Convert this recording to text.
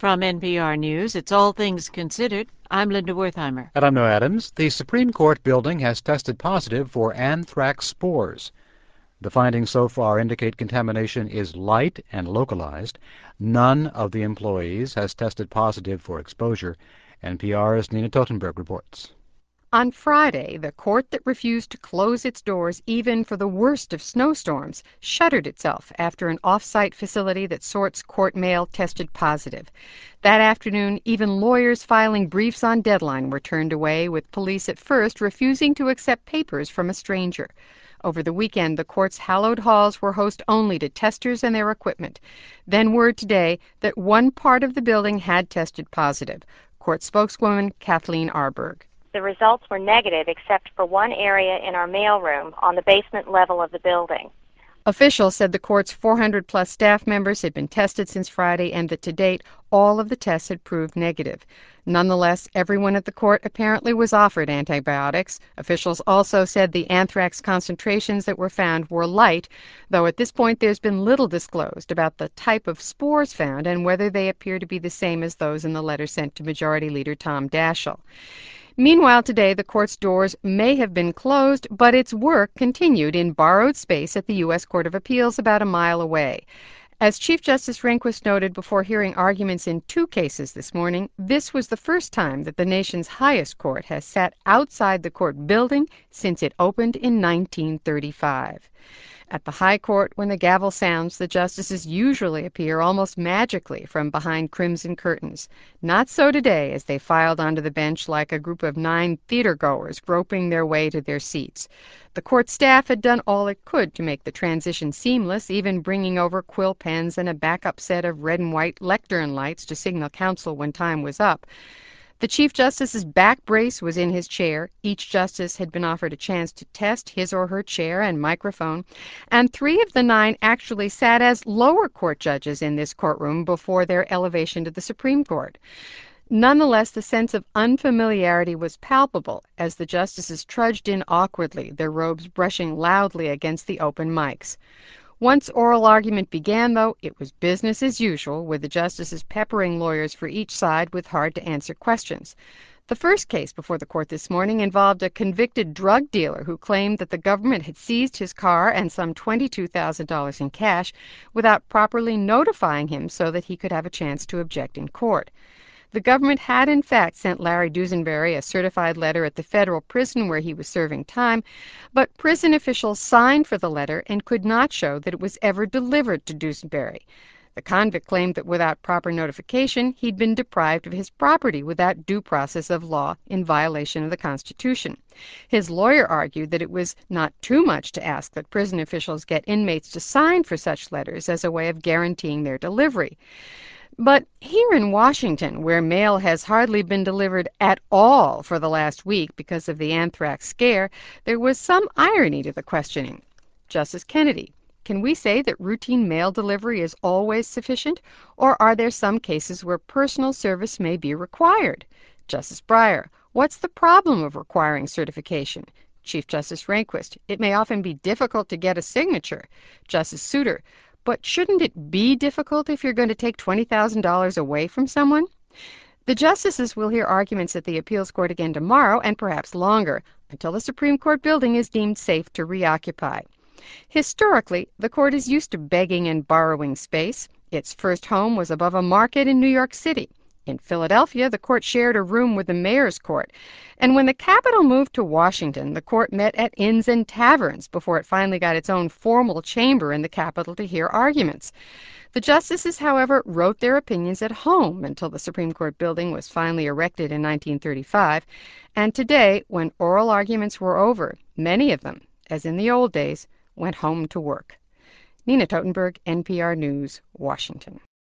From NPR News, it's All Things Considered. I'm Linda Wertheimer. And I'm Noah Adams. The Supreme Court building has tested positive for anthrax spores. The findings so far indicate contamination is light and localized. None of the employees has tested positive for exposure. NPR's Nina Totenberg reports. On Friday, the court that refused to close its doors even for the worst of snowstorms shuttered itself after an off-site facility that sorts court mail tested positive. That afternoon, even lawyers filing briefs on deadline were turned away, with police at first refusing to accept papers from a stranger. Over the weekend, the court's hallowed halls were host only to testers and their equipment. Then word today that one part of the building had tested positive. Court spokeswoman Kathleen Arberg. The results were negative except for one area in our mailroom on the basement level of the building. Officials said the court's 400-plus staff members had been tested since Friday and that to date, all of the tests had proved negative. Nonetheless, everyone at the court apparently was offered antibiotics. Officials also said the anthrax concentrations that were found were light, though at this point there's been little disclosed about the type of spores found and whether they appear to be the same as those in the letter sent to Majority Leader Tom Daschle. Meanwhile, today, the court's doors may have been closed, but its work continued in borrowed space at the U.S. Court of Appeals about a mile away. As Chief Justice Rehnquist noted before hearing arguments in two cases this morning, this was the first time that the nation's highest court has sat outside the court building since it opened in 1935. At the High Court, when the gavel sounds, the justices usually appear almost magically from behind crimson curtains. Not so today, as they filed onto the bench like a group of 9 theater-goers groping their way to their seats. The court staff had done all it could to make the transition seamless, even bringing over quill pens and a backup set of red and white lectern lights to signal counsel when time was up. The Chief Justice's back brace was in his chair. Each justice had been offered a chance to test his or her chair and microphone, and 3 of the 9 actually sat as lower court judges in this courtroom before their elevation to the Supreme Court. Nonetheless, the sense of unfamiliarity was palpable as the justices trudged in awkwardly, their robes brushing loudly against the open mics. Once oral argument began, though, it was business as usual, with the justices peppering lawyers for each side with hard-to-answer questions. The first case before the court this morning involved a convicted drug dealer who claimed that the government had seized his car and some $22,000 in cash without properly notifying him so that he could have a chance to object in court. The government had, in fact, sent Larry Dusenberry a certified letter at the federal prison where he was serving time, but prison officials signed for the letter and could not show that it was ever delivered to Dusenberry. The convict claimed that without proper notification, he'd been deprived of his property without due process of law in violation of the Constitution. His lawyer argued that it was not too much to ask that prison officials get inmates to sign for such letters as a way of guaranteeing their delivery. But here in Washington, where mail has hardly been delivered at all for the last week because of the anthrax scare, there was some irony to the questioning. Justice Kennedy, can we say that routine mail delivery is always sufficient, or are there some cases where personal service may be required? Justice Breyer, what's the problem of requiring certification? Chief Justice Rehnquist, it may often be difficult to get a signature. Justice Souter, but shouldn't it be difficult if you're going to take $20,000 away from someone? The justices will hear arguments at the appeals court again tomorrow and perhaps longer, until the Supreme Court building is deemed safe to reoccupy. Historically, the court is used to begging and borrowing space. Its first home was above a market in New York City. In Philadelphia, the court shared a room with the mayor's court. And when the capital moved to Washington, the court met at inns and taverns before it finally got its own formal chamber in the Capitol to hear arguments. The justices, however, wrote their opinions at home until the Supreme Court building was finally erected in 1935. And today, when oral arguments were over, many of them, as in the old days, went home to work. Nina Totenberg, NPR News, Washington.